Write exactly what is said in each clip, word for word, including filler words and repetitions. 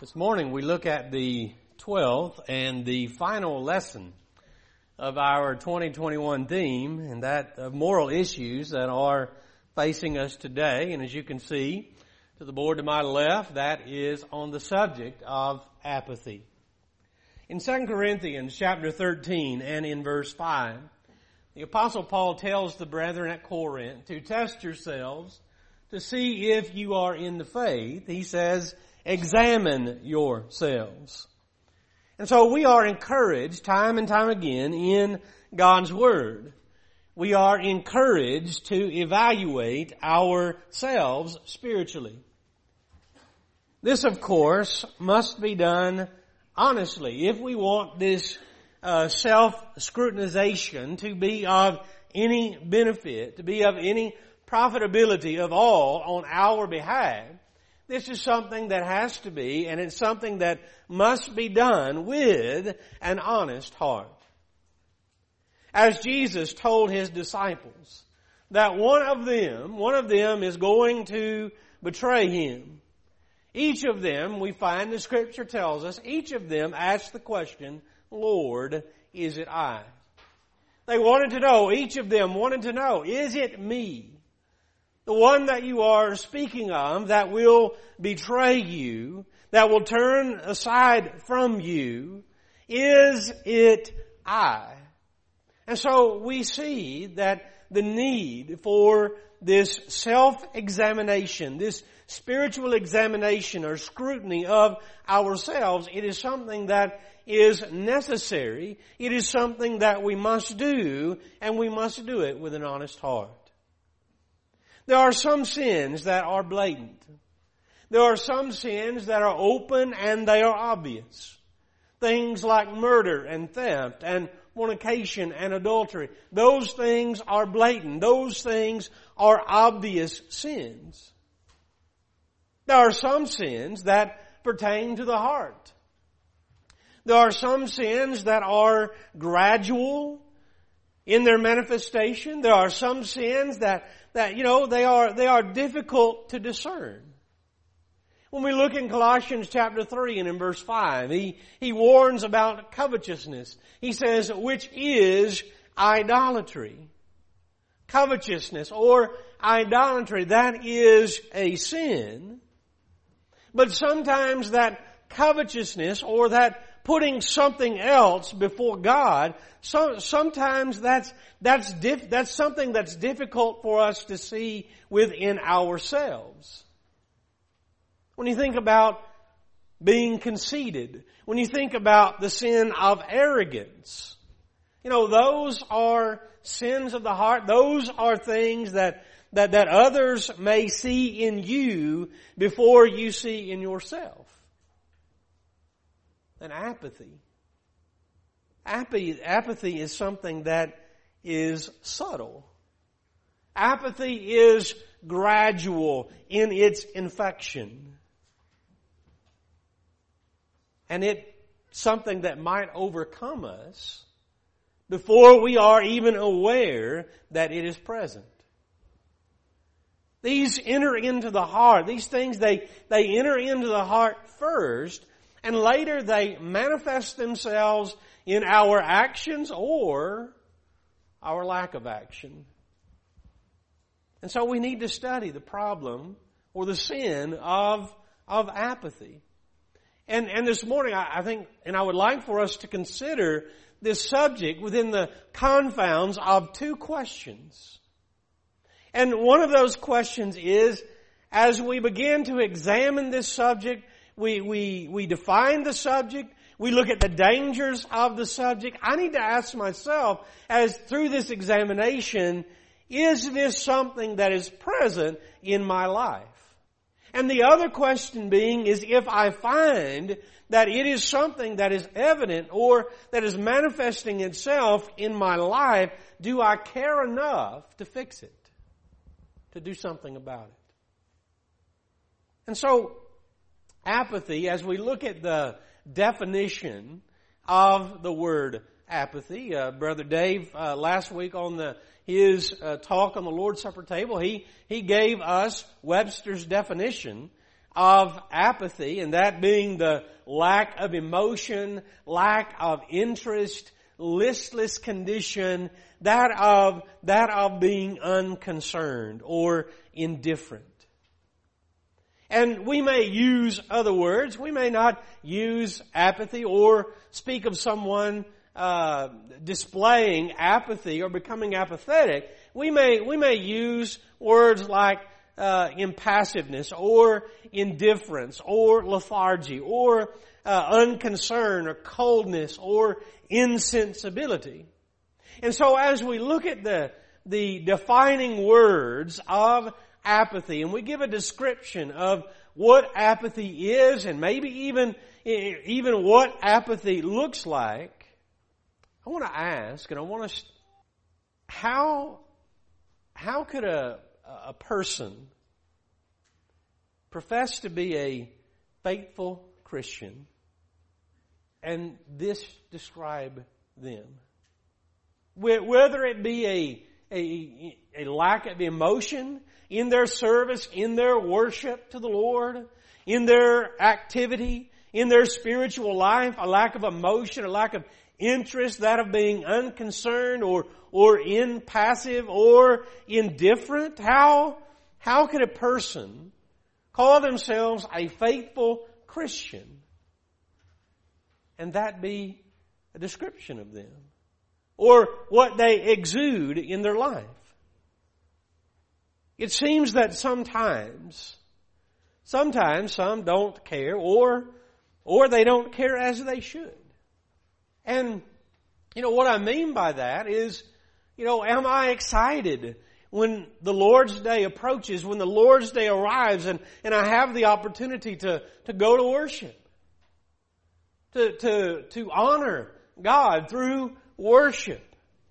This morning we look at the twelfth and the final lesson of our twenty twenty-one theme, and that of moral issues that are facing us today. And as you can see to the board to my left, that is on the subject of apathy. In Second Corinthians chapter thirteen and in verse five, the Apostle Paul tells the brethren at Corinth to test yourselves to see if you are in the faith. He says, examine yourselves. And so we are encouraged time and time again in God's Word. We are encouraged to evaluate ourselves spiritually. This, of course, must be done honestly if we want this uh, self-scrutinization to be of any benefit, to be of any profitability of all on our behalf. This is something that has to be, and it's something that must be done with an honest heart. As Jesus told His disciples that one of them, one of them is going to betray Him. Each of them, we find the Scripture tells us, each of them asked the question, Lord, is it I? They wanted to know, each of them wanted to know, is it me? The one that you are speaking of that will betray you, that will turn aside from you, is it I? And so we see that the need for this self-examination, this spiritual examination or scrutiny of ourselves, it is something that is necessary. It is something that we must do, and we must do it with an honest heart. There are some sins that are blatant. There are some sins that are open and they are obvious. Things like murder and theft and fornication and adultery. Those things are blatant. Those things are obvious sins. There are some sins that pertain to the heart. There are some sins that are gradual in their manifestation. There are some sins that That, you know, they are, they are difficult to discern. When we look in Colossians chapter three and in verse five, he, he warns about covetousness. He says, which is idolatry. Covetousness or idolatry, that is a sin. But sometimes that covetousness or that putting something else before God, so, sometimes that's that's diff, that's something that's difficult for us to see within ourselves. When you think about being conceited, when you think about the sin of arrogance, you know, those are sins of the heart. Those are things that that that others may see in you before you see in yourself. And apathy. Apathy, apathy is something that is subtle. Apathy is gradual in its infection. And it's something that might overcome us before we are even aware that it is present. These enter into the heart. These things, they, they enter into the heart first, and later they manifest themselves in our actions or our lack of action. And so we need to study the problem or the sin of, of apathy. And, and this morning I, I think, and I would like for us to consider this subject within the confounds of two questions. And one of those questions is, as we begin to examine this subject, We, we, we define the subject. We look at the dangers of the subject. I need to ask myself, as through this examination, is this something that is present in my life? And the other question being is, if I find that it is something that is evident or that is manifesting itself in my life, do I care enough to fix it? To do something about it? And so, apathy, as we look at the definition of the word apathy, uh, Brother Dave, uh, last week on the his uh, talk on the Lord's Supper table, he he gave us Webster's definition of apathy, and that being the lack of emotion, lack of interest, listless condition, that of, that of being unconcerned or indifferent. And we may use other words. We may not use apathy or speak of someone uh, displaying apathy or becoming apathetic. We may, we may use words like uh, impassiveness or indifference or lethargy or uh, unconcern or coldness or insensibility. And so as we look at the, the defining words of apathy, and we give a description of what apathy is and maybe even, even what apathy looks like, I want to ask, and I want to, how, how could a, a person profess to be a faithful Christian and this describe them? Whether it be a, a, a lack of emotion in their service, in their worship to the Lord, in their activity, in their spiritual life, a lack of emotion, a lack of interest, that of being unconcerned or, or impassive or indifferent. How, how could a person call themselves a faithful Christian and that be a description of them? Or what they exude in their life? It seems that sometimes, sometimes some don't care or, or they don't care as they should. And, you know, what I mean by that is, you know, am I excited when the Lord's Day approaches, when the Lord's Day arrives and, and I have the opportunity to, to go to worship, to, to, to honor God through worship?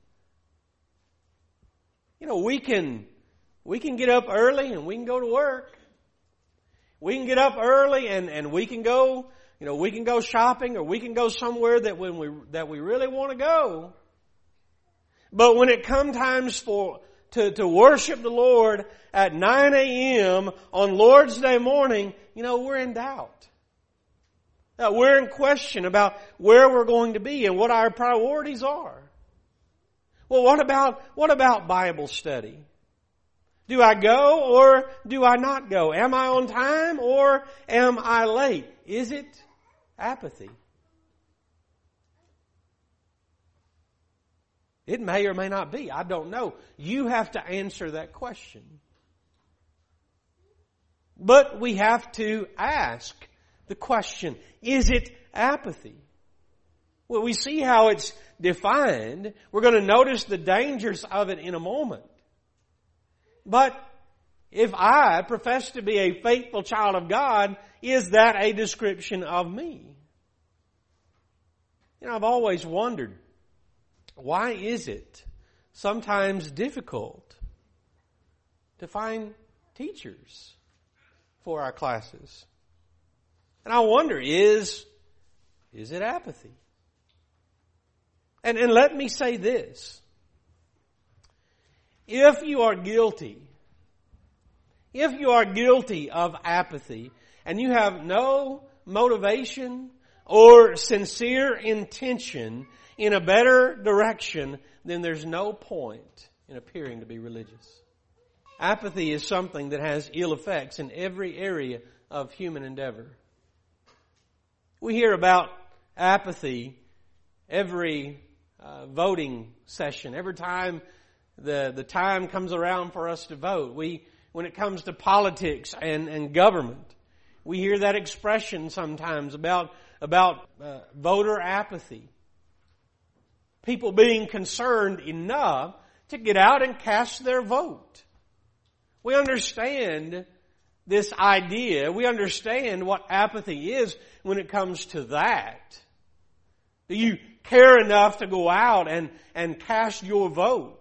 You know, we can, we can get up early and we can go to work. We can get up early and, and we can go, you know, we can go shopping or we can go somewhere that when we, that we really want to go. But when it comes times for, to, to worship the Lord at nine a.m. on Lord's Day morning, you know, we're in doubt. Uh, we're in question about where we're going to be and what our priorities are. Well, what about, what about Bible study? Do I go or do I not go? Am I on time or am I late? Is it apathy? It may or may not be. I don't know. You have to answer that question. But we have to ask the question, is it apathy? Well, we see how it's defined. We're going to notice the dangers of it in a moment. But if I profess to be a faithful child of God, is that a description of me? You know, I've always wondered, why is it sometimes difficult to find teachers for our classes? And I wonder, is, is it apathy? And, and let me say this. If you are guilty, if you are guilty of apathy and you have no motivation or sincere intention in a better direction, then there's no point in appearing to be religious. Apathy is something that has ill effects in every area of human endeavor. We hear about apathy every uh, voting session. Every time the, the time comes around for us to vote. We, when it comes to politics and, and government, we hear that expression sometimes about, about uh, voter apathy. People being concerned enough to get out and cast their vote. We understand this idea. We understand what apathy is when it comes to that. Do you care enough to go out and, and cast your vote?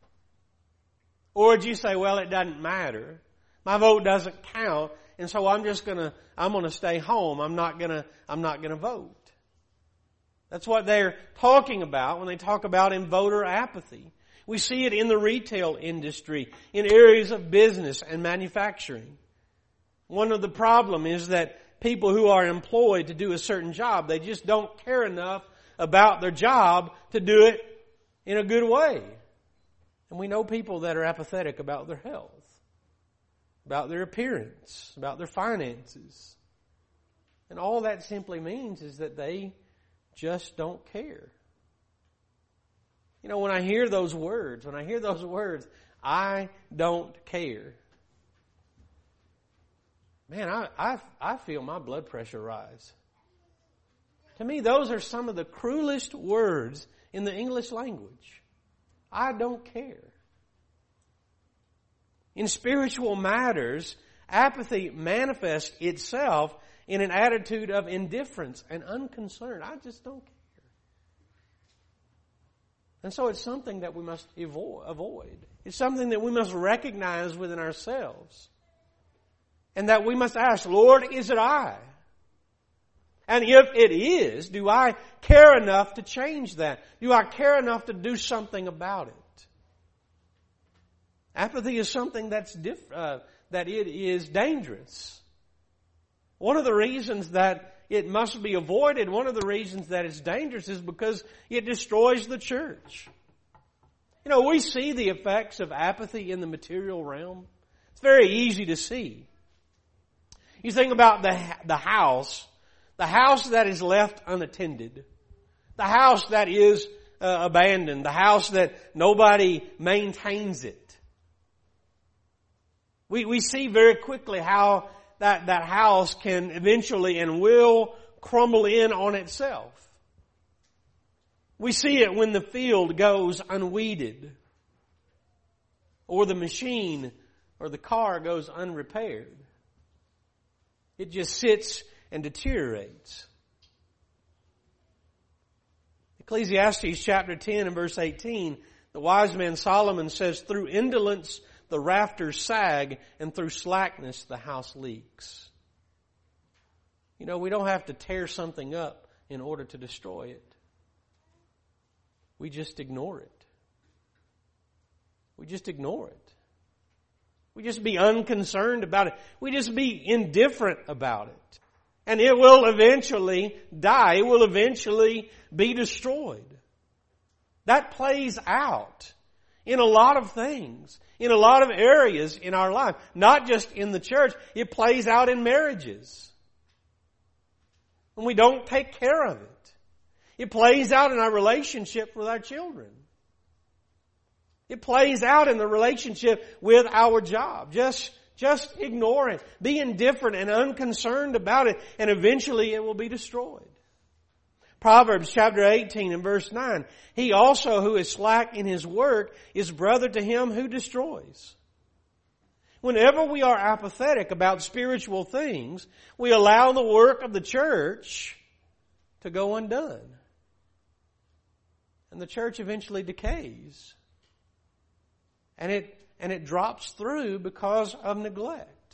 Or do you say, well, it doesn't matter. My vote doesn't count, and so I'm just gonna, I'm gonna stay home. I'm not gonna, I'm not gonna vote. That's what they're talking about when they talk about in voter apathy. We see it in the retail industry, in areas of business and manufacturing. One of the problem is that people who are employed to do a certain job, they just don't care enough about their job to do it in a good way. And we know people that are apathetic about their health, about their appearance, about their finances. And all that simply means is that they just don't care. You know, when I hear those words, when I hear those words, I don't care. Man, I, I, I feel my blood pressure rise. To me, those are some of the cruelest words in the English language. I don't care. In spiritual matters, apathy manifests itself in an attitude of indifference and unconcern. I just don't care. And so it's something that we must avoid. It's something that we must recognize within ourselves. And that we must ask, Lord, is it I? And if it is, do I care enough to change that? Do I care enough to do something about it? Apathy is something that's diff- uh, that it is dangerous. One of the reasons that it must be avoided, one of the reasons that it's dangerous is because it destroys the church. You know, we see the effects of apathy in the material realm. It's very easy to see. You think about the the house, the house that is left unattended, the house that is uh, abandoned, the house that nobody maintains it. We we see very quickly how that, that house can eventually and will crumble in on itself. We see it when the field goes unweeded, or the machine or the car goes unrepaired. It just sits and deteriorates. Ecclesiastes chapter ten and verse eighteen, the wise man Solomon says, through indolence the rafters sag, and through slackness the house leaks. You know, we don't have to tear something up in order to destroy it. We just ignore it. We just ignore it. We just be unconcerned about it. We just be indifferent about it. And it will eventually die. It will eventually be destroyed. That plays out in a lot of things, in a lot of areas in our life. Not just in the church. It plays out in marriages. When we don't take care of it. It plays out in our relationship with our children. It plays out in the relationship with our job. Just, just ignore it. Be indifferent and unconcerned about it, and eventually it will be destroyed. Proverbs chapter eighteen and verse nine. He also who is slack in his work is brother to him who destroys. Whenever we are apathetic about spiritual things, we allow the work of the church to go undone. And the church eventually decays. And it, and it drops through because of neglect.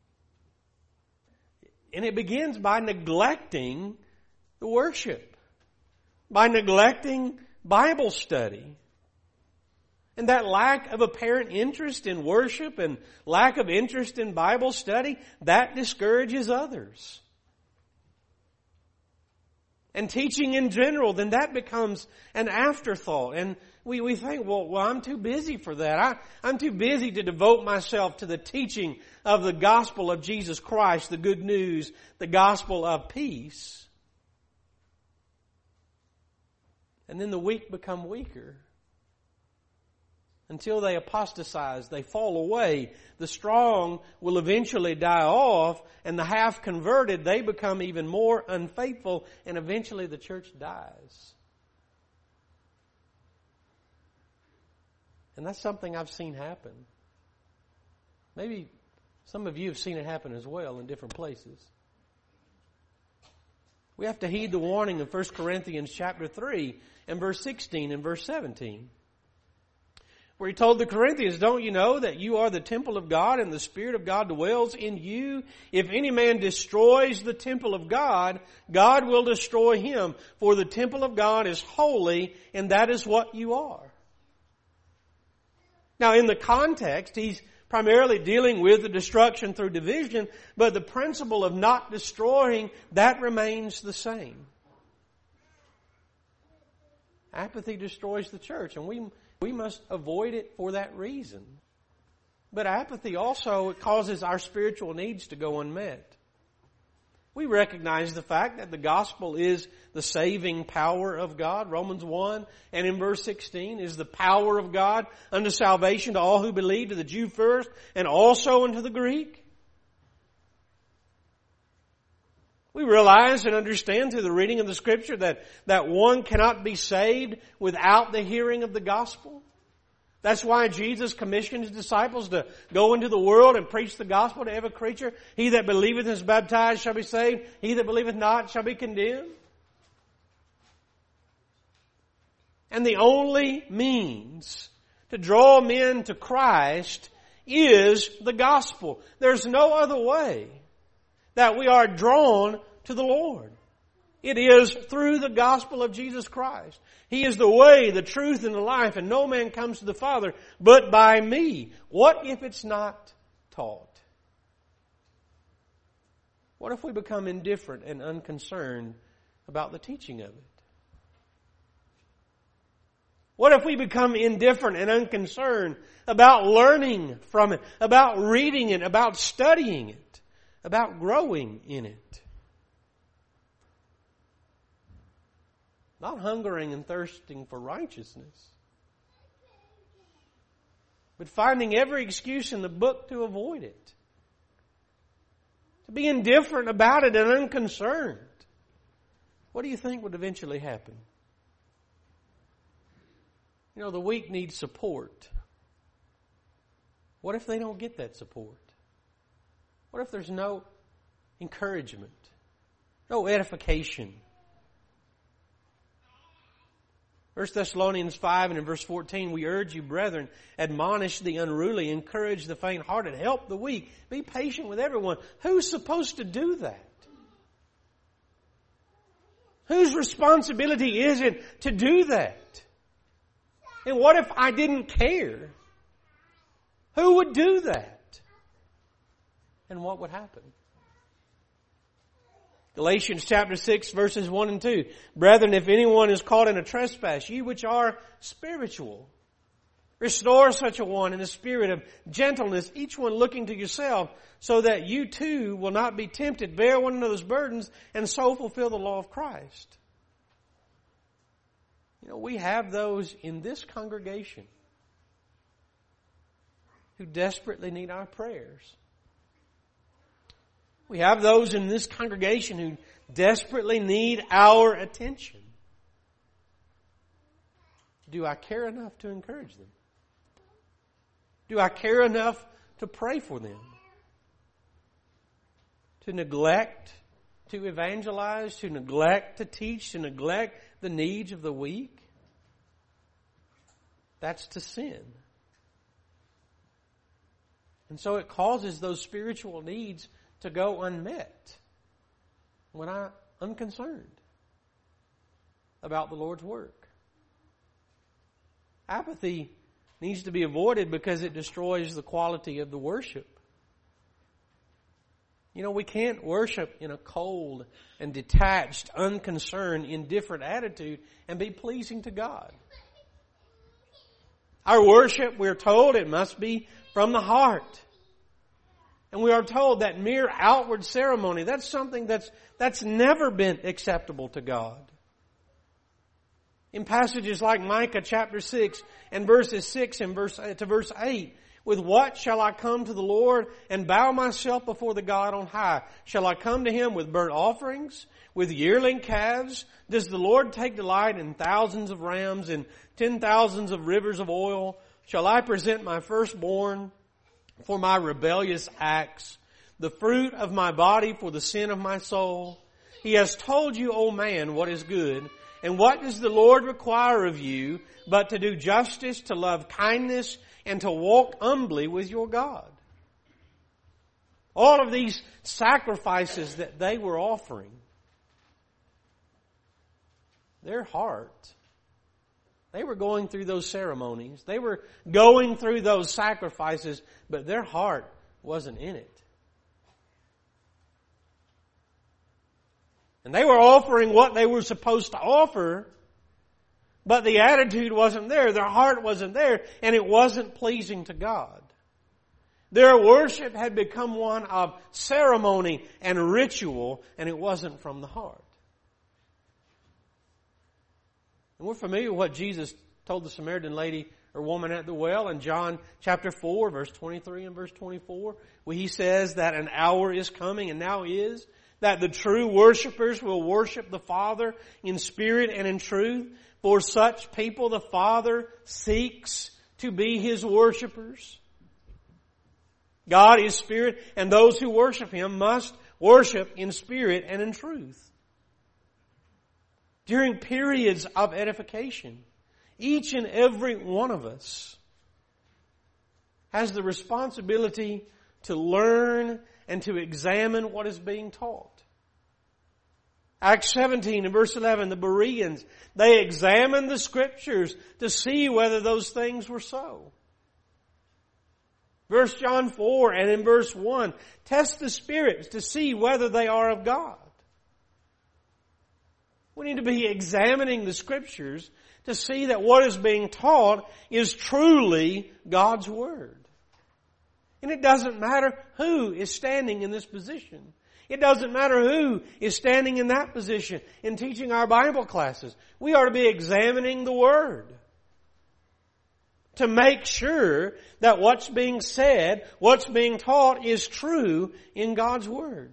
And it begins by neglecting the worship, by neglecting Bible study. And that lack of apparent interest in worship and lack of interest in Bible study, that discourages others. And teaching in general, then that becomes an afterthought. And we, we think, well, well, I'm too busy for that. I, I'm too busy to devote myself to the teaching of the gospel of Jesus Christ, the good news, the gospel of peace. And then the weak become weaker. Until they apostatize, they fall away. The strong will eventually die off, and the half-converted, they become even more unfaithful, and eventually the church dies. And that's something I've seen happen. Maybe some of you have seen it happen as well in different places. We have to heed the warning of First Corinthians chapter three and verse sixteen and verse seventeen. Where he told the Corinthians, don't you know that you are the temple of God and the Spirit of God dwells in you? If any man destroys the temple of God, God will destroy him. For the temple of God is holy, and that is what you are. Now in the context, he's primarily dealing with the destruction through division, but the principle of not destroying, that remains the same. Apathy destroys the church, and we, we must avoid it for that reason. But apathy also causes our spiritual needs to go unmet. We recognize the fact that the gospel is the saving power of God. Romans one and in verse sixteen is the power of God unto salvation to all who believe, to the Jew first and also unto the Greek. We realize and understand through the reading of the Scripture that, that one cannot be saved without the hearing of the gospel. That's why Jesus commissioned His disciples to go into the world and preach the gospel to every creature. He that believeth and is baptized shall be saved. He that believeth not shall be condemned. And the only means to draw men to Christ is the gospel. There's no other way that we are drawn to the Lord. It is through the gospel of Jesus Christ. He is the way, the truth, and the life, and no man comes to the Father but by me. What if it's not taught? What if we become indifferent and unconcerned about the teaching of it? What if we become indifferent and unconcerned about learning from it, about reading it, about studying it, about growing in it? Not hungering and thirsting for righteousness, but finding every excuse in the book to avoid it. To be indifferent about it and unconcerned. What do you think would eventually happen? You know, the weak need support. What if they don't get that support? What if there's no encouragement, no edification? First Thessalonians five and in verse fourteen, we urge you, brethren, admonish the unruly, encourage the faint-hearted, help the weak, be patient with everyone. Who's supposed to do that? Whose responsibility is it to do that? And what if I didn't care? Who would do that? And what would happen? Galatians chapter six verses one and two. Brethren, if anyone is caught in a trespass, ye which are spiritual, restore such a one in a spirit of gentleness, each one looking to yourself, so that you too will not be tempted. Bear one another's burdens, and so fulfill the law of Christ. You know, we have those in this congregation who desperately need our prayers. We have those in this congregation who desperately need our attention. Do I care enough to encourage them? Do I care enough to pray for them? To neglect to evangelize, to neglect to teach, to neglect the needs of the weak? That's to sin. And so it causes those spiritual needs to go unmet when I'm unconcerned about the Lord's work. Apathy needs to be avoided because it destroys the quality of the worship. You know, we can't worship in a cold and detached, unconcerned, indifferent attitude and be pleasing to God. Our worship, we're told, it must be from the heart. And we are told that mere outward ceremony, that's something that's, that's never been acceptable to God. In passages like Micah chapter six and verses six and verse to verse eight, with what shall I come to the Lord and bow myself before the God on high? Shall I come to Him with burnt offerings, with yearling calves? Does the Lord take delight in thousands of rams and ten thousands of rivers of oil? Shall I present my firstborn for my rebellious acts, the fruit of my body for the sin of my soul? He has told you, O man, what is good. And what does the Lord require of you but to do justice, to love kindness, and to walk humbly with your God? All of these sacrifices that they were offering, their heart They were going through those ceremonies. They were going through those sacrifices, but their heart wasn't in it. And they were offering what they were supposed to offer, but the attitude wasn't there. Their heart wasn't there, and it wasn't pleasing to God. Their worship had become one of ceremony and ritual, and it wasn't from the heart. And we're familiar with what Jesus told the Samaritan lady or woman at the well in John chapter four, verse twenty-three and verse twenty-four, where He says that an hour is coming, and now is, that the true worshipers will worship the Father in spirit and in truth. For such people the Father seeks to be His worshipers. God is spirit, and those who worship Him must worship in spirit and in truth. During periods of edification, each and every one of us has the responsibility to learn and to examine what is being taught. Acts seventeen and verse eleven, the Bereans, they examined the Scriptures to see whether those things were so. First John four and in verse one, test the spirits to see whether they are of God. We need to be examining the Scriptures to see that what is being taught is truly God's Word. And it doesn't matter who is standing in this position. It doesn't matter who is standing in that position in teaching our Bible classes. We are to be examining the Word to make sure that what's being said, what's being taught is true in God's Word.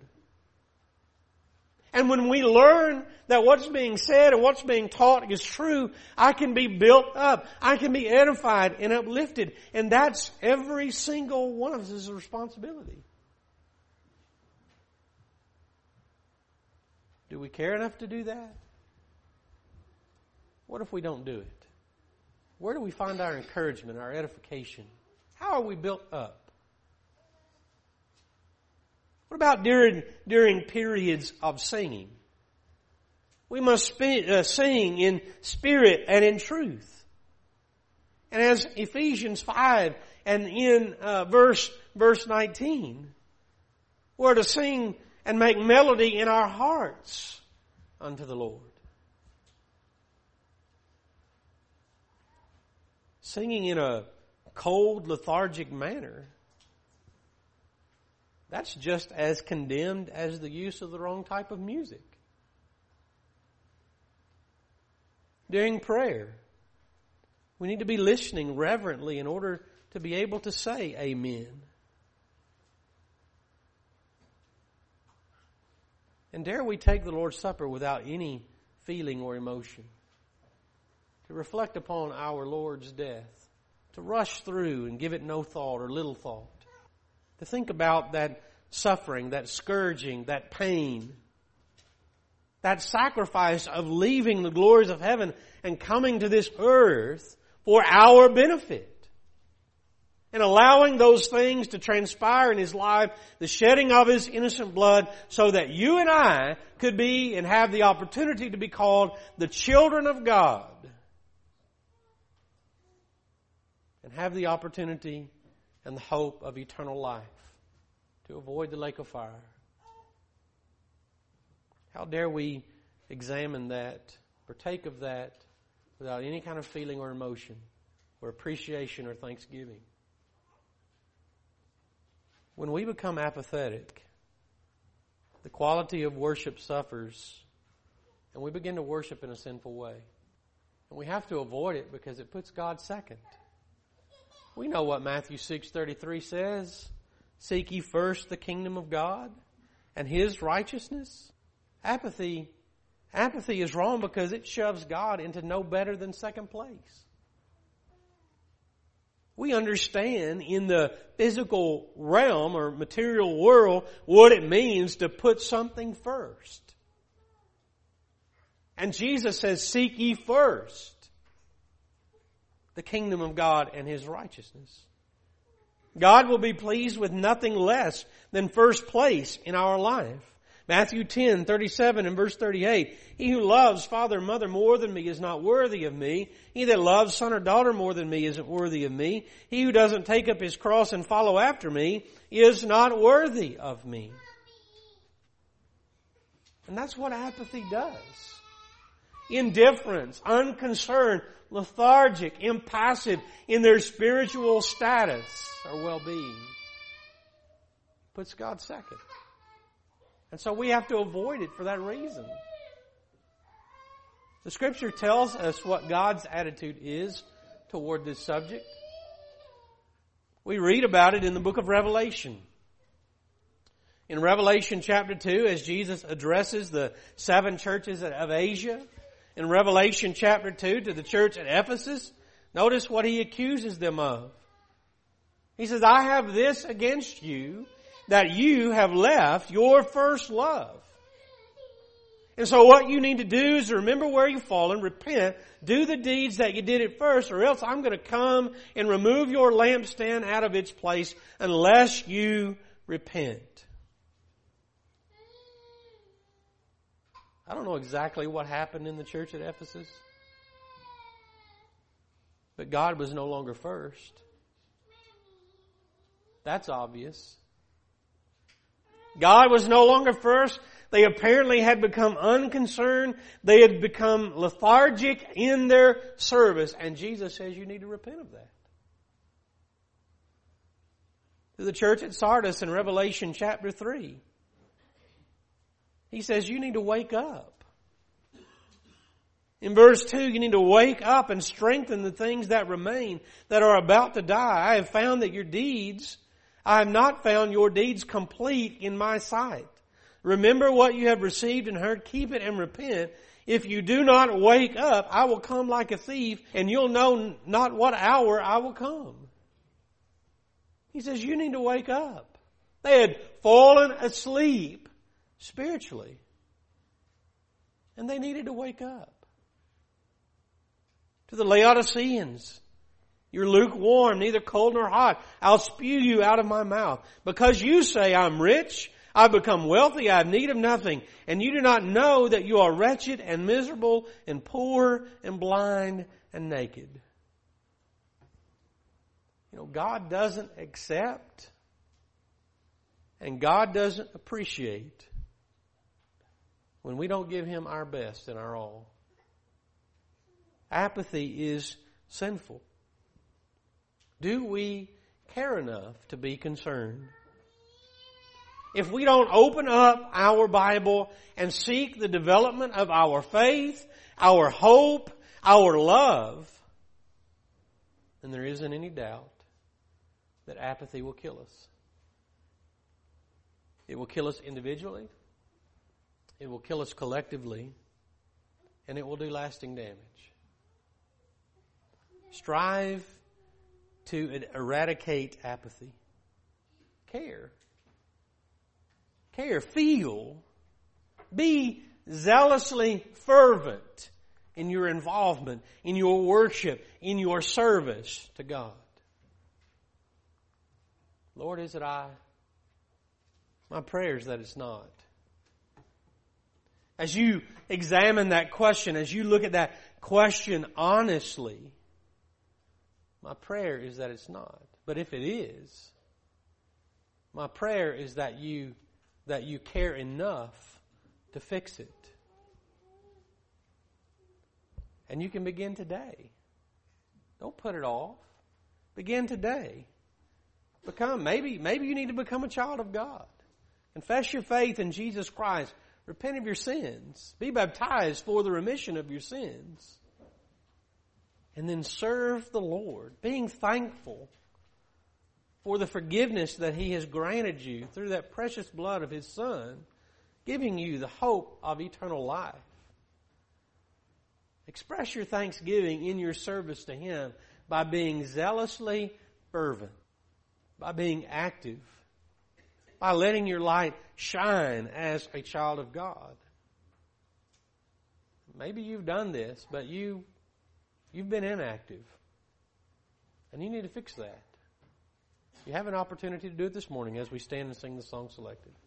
And when we learn that what's being said and what's being taught is true, I can be built up. I can be edified and uplifted. And that's every single one of us' responsibility. Do we care enough to do that? What if we don't do it? Where do we find our encouragement, our edification? How are we built up? What about during, during periods of singing? We must spe- uh, sing in spirit and in truth. And as Ephesians five and in uh, verse, verse nineteen, we're to sing and make melody in our hearts unto the Lord. Singing in a cold, lethargic manner, that's just as condemned as the use of the wrong type of music. During prayer, we need to be listening reverently in order to be able to say amen. And dare we take the Lord's Supper without any feeling or emotion, to reflect upon our Lord's death, to rush through and give it no thought or little thought, to think about that suffering, that scourging, that pain, that sacrifice of leaving the glories of heaven and coming to this earth for our benefit. And allowing those things to transpire in His life, the shedding of His innocent blood, so that you and I could be and have the opportunity to be called the children of God. And have the opportunity and the hope of eternal life to avoid the lake of fire. How dare we examine that, partake of that, without any kind of feeling or emotion, or appreciation or thanksgiving? When we become apathetic, the quality of worship suffers, and we begin to worship in a sinful way. And we have to avoid it because it puts God second. We know what Matthew six thirty-three says. Seek ye first the kingdom of God and His righteousness. Apathy, apathy is wrong because it shoves God into no better than second place. We understand in the physical realm or material world what it means to put something first. And Jesus says, seek ye first the kingdom of God and His righteousness. God will be pleased with nothing less than first place in our life. Matthew ten, thirty-seven and verse thirty-eight. He who loves father or mother more than me is not worthy of me. He that loves son or daughter more than me isn't worthy of me. He who doesn't take up his cross and follow after me is not worthy of me. And that's what apathy does. Indifference, unconcerned, lethargic, impassive in their spiritual status or well-being puts God second. And so we have to avoid it for that reason. The Scripture tells us what God's attitude is toward this subject. We read about it in the book of Revelation. In Revelation chapter two, as Jesus addresses the seven churches of Asia, in Revelation chapter two to the church at Ephesus, notice what he accuses them of. He says, I have this against you, that you have left your first love. And so what you need to do is remember where you've fallen, repent, do the deeds that you did at first, or else I'm going to come and remove your lampstand out of its place unless you repent. I don't know exactly what happened in the church at Ephesus, but God was no longer first. That's obvious. God was no longer first. They apparently had become unconcerned. They had become lethargic in their service. And Jesus says you need to repent of that. To the church at Sardis in Revelation chapter three, he says you need to wake up. In verse two, you need to wake up and strengthen the things that remain that are about to die. I have found that your deeds, I have not found your deeds complete in my sight. Remember what you have received and heard, keep it and repent. If you do not wake up, I will come like a thief, and you'll know not what hour I will come. He says you need to wake up. They had fallen asleep spiritually, and they needed to wake up. To the Laodiceans, you're lukewarm, neither cold nor hot. I'll spew you out of my mouth. Because you say, I'm rich, I've become wealthy, I have need of nothing. And you do not know that you are wretched and miserable and poor and blind and naked. You know, God doesn't accept and God doesn't appreciate when we don't give Him our best and our all. Apathy is sinful. Do we care enough to be concerned? If we don't open up our Bible and seek the development of our faith, our hope, our love, then there isn't any doubt that apathy will kill us. It will kill us individually. It will kill us collectively. And it will do lasting damage. Strive to eradicate apathy. Care. Care. Feel. Be zealously fervent in your involvement, in your worship, in your service to God. Lord, is it I? My prayer is that it's not. As you examine that question, as you look at that question honestly, my prayer is that it's not. But if it is, my prayer is that you that you care enough to fix it. And you can begin today. Don't put it off. Begin today. Become maybe maybe you need to become a child of God. Confess your faith in Jesus Christ. Repent of your sins. Be baptized for the remission of your sins. And then serve the Lord, being thankful for the forgiveness that He has granted you through that precious blood of His Son, giving you the hope of eternal life. Express your thanksgiving in your service to Him by being zealously fervent, by being active, by letting your light shine as a child of God. Maybe you've done this, but you You've been inactive. And you need to fix that. You have an opportunity to do it this morning as we stand and sing the song selected.